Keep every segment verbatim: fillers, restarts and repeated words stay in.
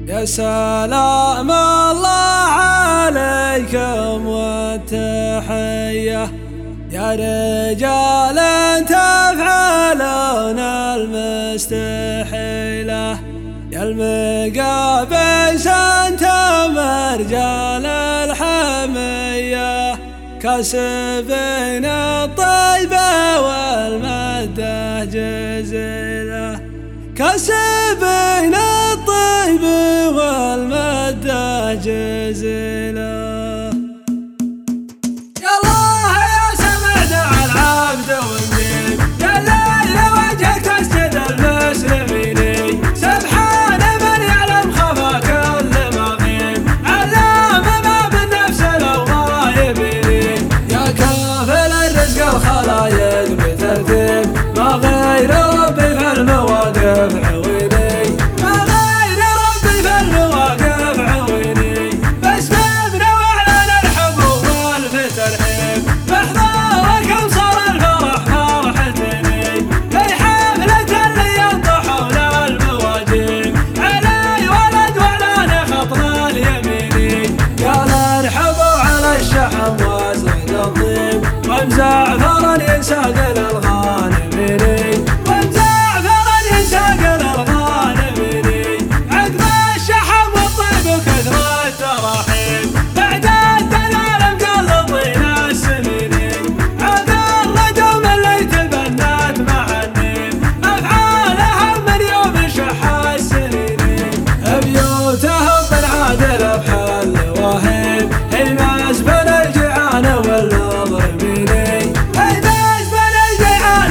يا سلام الله عليكم والتحية يا رجال تفعلون المستحيلة يا المقابس انتم رجال الحمية كاسبين الطيب والمده جزيلة كاسبين الطيب والمده جزيلة. يا الله يا سمع دعاء العبد والنبي يا ليل وجهك تسجد المسلمين سبحان من يعلم خفا كل ما غيب علام ما بالنفس لو ما يبين يا كافل الرزق الخلايق بترتيب ما غير ربي في المواقف عويني ما غير ربي في المواقف عويني باسبابنا واعلان الحب والفترحيب بحضوركم صار الفرح فرحتني في حفلة اللي ينطحون المواجيب علي ولد واعلان خطر اليميني قال ارحبوا على الشحم وزيد الطيب ومزعفرا ينساق للغانمين ومزعفرا ينساق للغانمين عقب الشحم والطيب وكثر التراحيب بعد الدلال مقلطين السنين عاد الرجوم اللي تبنت مع النيم افعالهم من يوم شح السنين بيوتهم من عادل بحل وهيب يماس بين الجيعان والمظلمين يماس بين الجيعان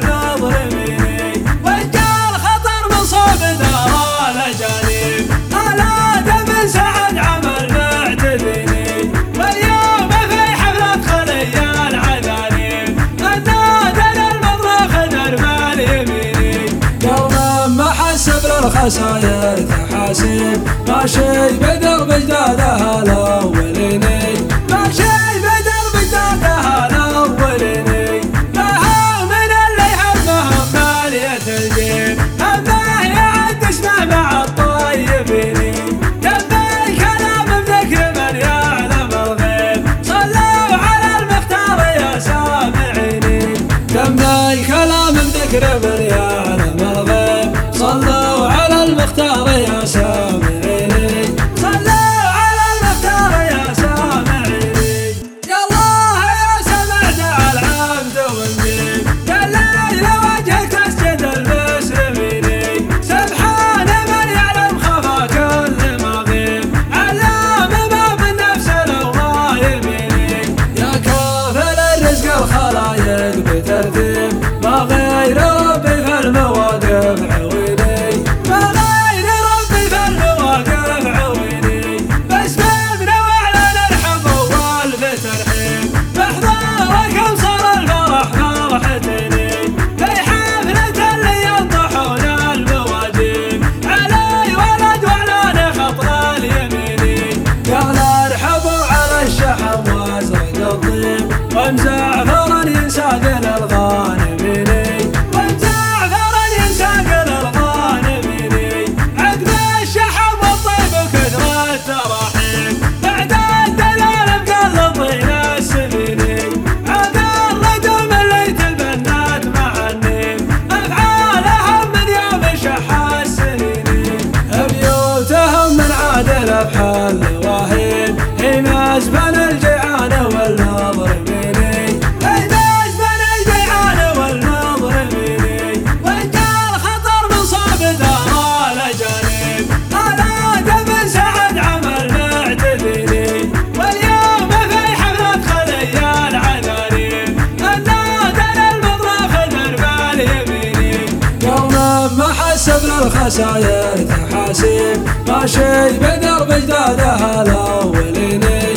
والمظلمين وجال خطر مصاب دار الاجانب الاد من سعد عمل معتدين واليوم في حفلة خلي العذانيب النادى المطرخ درب اليميني يوم ما حسب للخساير تحاسيب ماشي بدرب اجدادها الاوليني ماشي بدرب اجدادها الاوليني لها من اللي همهم مالية الجيب همه يعد اسمه مع الطيبين تبى الكلام بذكر من يعلم الغيب صلوا على المختار يا سامعيني تبى الكلام بذكر من يعلم الغيب صلوا على المختار يا سامعيني صلوا على المختار يا سامعيني. يا الله يا سمع دعاء العبد والنبي يا ليل وجهك تسجد المسلمين سبحان من يعلم خفا كل ما غيب علام ما بالنفس لو ما يبيني يا كافل الرزق الخلايق بترتيب ما غير ربي في المواقف عويني ما غير ربي في المواقف عويني باسبابنا واعلان الحب والفترحيب بحضوركم صار الفرح فرحتني في حفلة اللي ينطحون المواجيب علي ولد واعلان خطر اليميني قال ارحبوا على الشحم وزيد الطيب ومزعفرا ينساق للغانمين ومزعفرا ينساق للغانمين عقب الشحم والطيب وكثر التراحيب بعد الدلال مقلطين السنين عاد الرجوم اللي تبنت مع النيم افعالهم من يوم شح السنين بيوتهم من عادل بحل وهيب يماس بين الجيعان والمظلمين يماس بين الجيعان والمظلمين وجال خطر مصاب دار الاجانب الاد من سعد عمل معتدين واليوم في حفلة خلي العذانيب النادى المطرخ درب اليميني يوم ما حسب للخساير تحاسيب ماشي بدرب اجدادها الاوليني